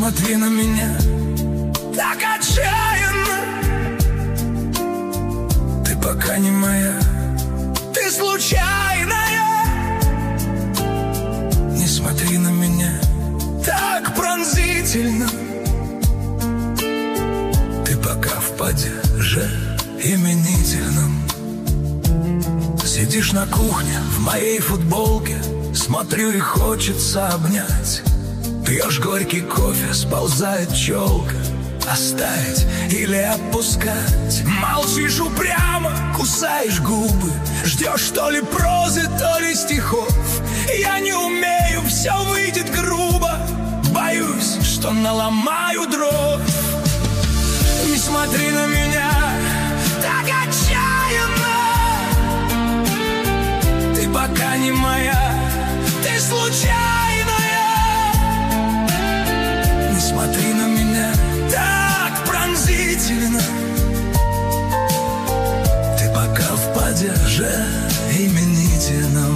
смотри на меня так отчаянно. Ты пока не моя, ты случайная. Не смотри на меня так пронзительно. Ты пока в падеже именительном. Сидишь на кухне в моей футболке, смотрю и хочется обнять. Пьешь горький кофе, сползает челка. Оставить или отпускать? Молчишь упрямо, кусаешь губы. Ждешь то ли прозы, то ли стихов. Я не умею, все выйдет грубо. Боюсь, что наломаю дров. Не смотри на меня так отчаянно. Ты пока не моя, ты случайная. Не смотри на меня так пронзительно. Ты пока в падеже именительном.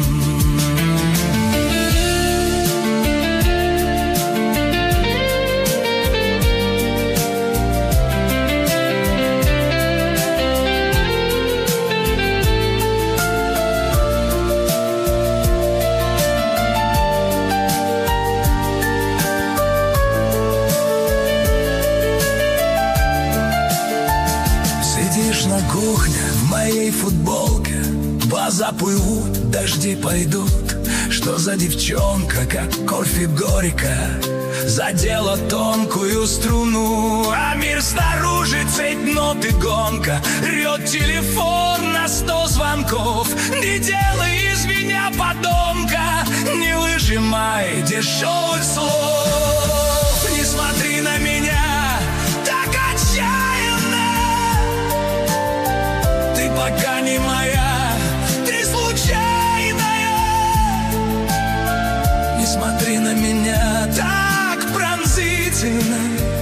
Сидишь на кухне в моей футболке. Глаза плывут, дожди пойдут. Что за девчонка, как кофе горько, задела тонкую струну. А мир снаружи цепь нот и гонка. Рет телефон на 100 звонков. Не делай из меня подонка, не выжимай дешевых слов. Не смотри на меня так отчаянно. Ты пока не моя, ты случайная. Не смотри на меня так пронзительно.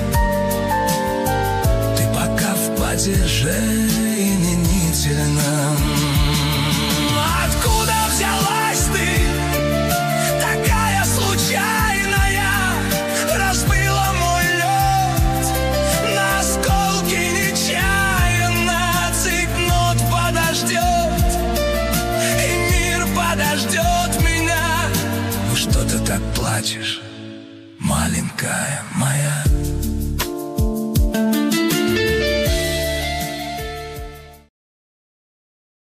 Ты пока в падеже именительном. Откуда взялась ты, такая случайная? Разбила мой лед на осколки нечаянно. Цепь нот подождет, и мир подождет меня. Ну что ты так плачешь, маленькая?